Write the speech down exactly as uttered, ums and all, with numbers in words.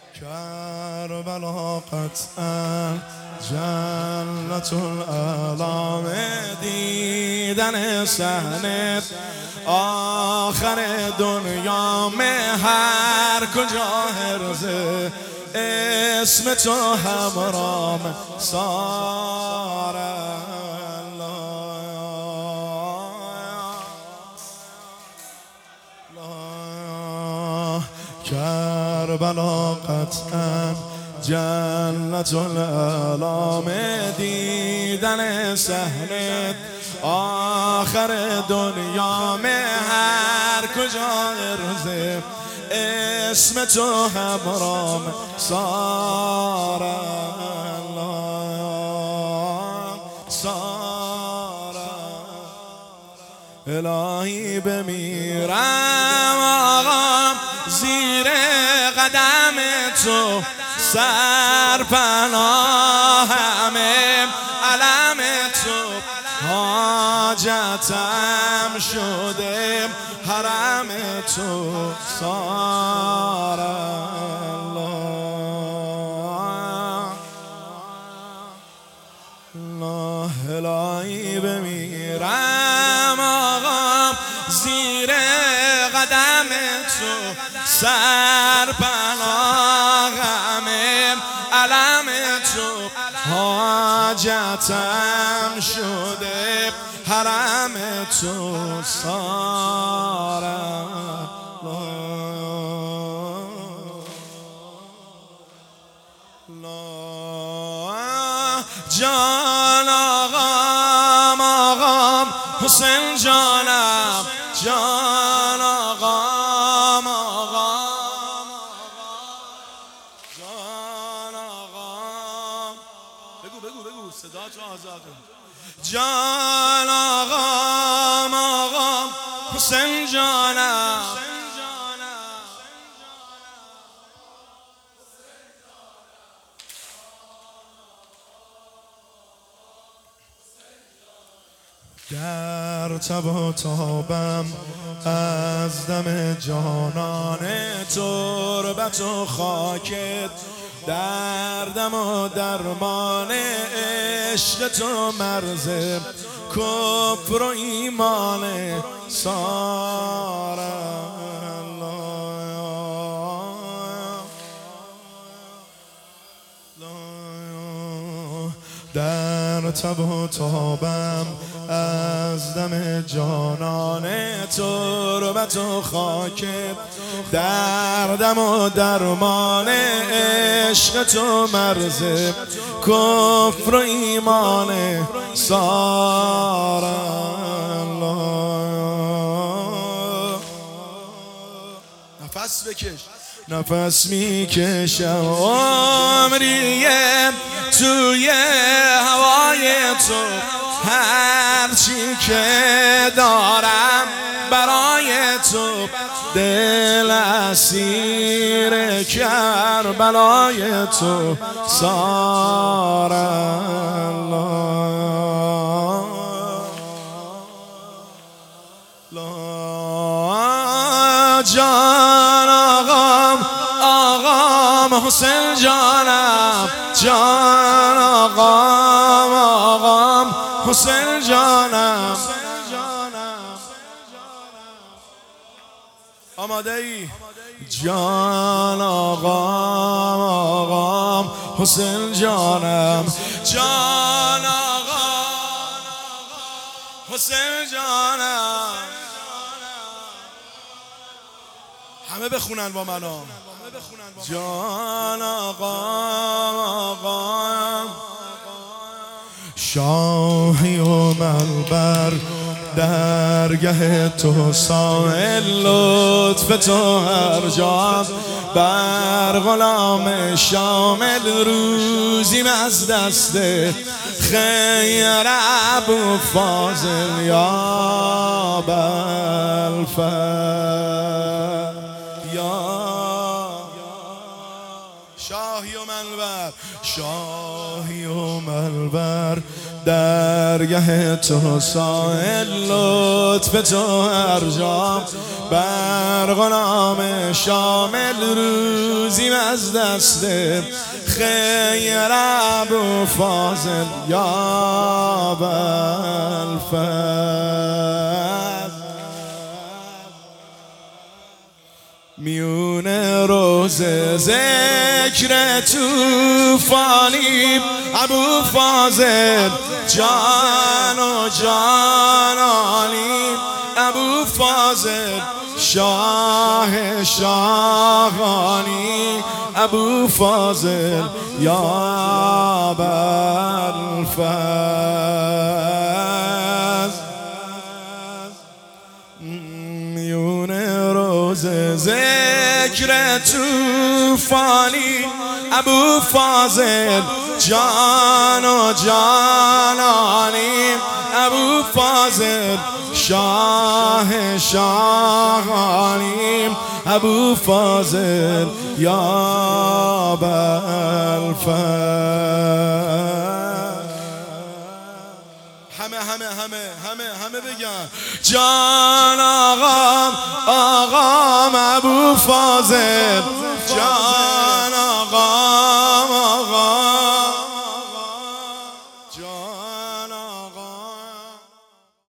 کربلا قطعا جنت الالام، دیدن صحنه آخر دنیا میں هر کجا هرزه اسم تو همرام ساره. کربلا قطعا جنت الالام، دیدن صحنه آخر دنیا میں هر کجا ارزه اسم تو همرام ساره ساره. الهی بمیرم آقا زیر قدم تو، سر پناهمه علم تو، حاجتم شده حرم تو ساره. الله الهی بمیرم آقا زیر قدم تو، سر پناهمه علم تو، حاجتم شده حرم تو ساره. جان آقام آقام حسین جانم، جان آقام آقام جان آقام، بگو بگو بگو صدا تو آزاده. جان آقام آقام حسین جانم، در تب و تابم از دم جانان تربت و خاکت، دردم و درمان عشق تو، مرز کفر و ایمان ساره. در تب و تابم از دم جانان تربت و خاکت، دردم و درمان عشق تو، مرز کفر و ایمان ساره. نفس بکش نفس میکشم عمریه توی هوای تو، هرچی که دارم برای تو، دل اسیر کربلای تو ساره. جان آقام آقام حسین جانم، جان آقام آقام حسین جانم. آماده ای؟ جان آقام آقام حسین جانم، جان آقام حسین جانم. همه بخونن با منو. جان آقام آقام شاهی و منبر، درگه تو سائل لطف تو هر جا، بر غلام شامل روزیم از دست خیر ابو فاضل یا بلفر یا شاهی و منبر، شاهی و منبر درگه تو سائل لطف تو هر جا، بر غلام شامل رو روزیم از دست خیر ابو فاضل یا بالفضل میون روز ذکر توفانی ابو فاضل جان و جانانی ابو فاضل شاه شاهانی ابو فاضل یا بالفضل میون روز ذکر توفانی ابو فاضل جان و جانانی ابو فاضل شاه شاهانی ابو فاضل یا بالفضل همه همه همه همه همه بگن جان آقام آقام ابو فاضل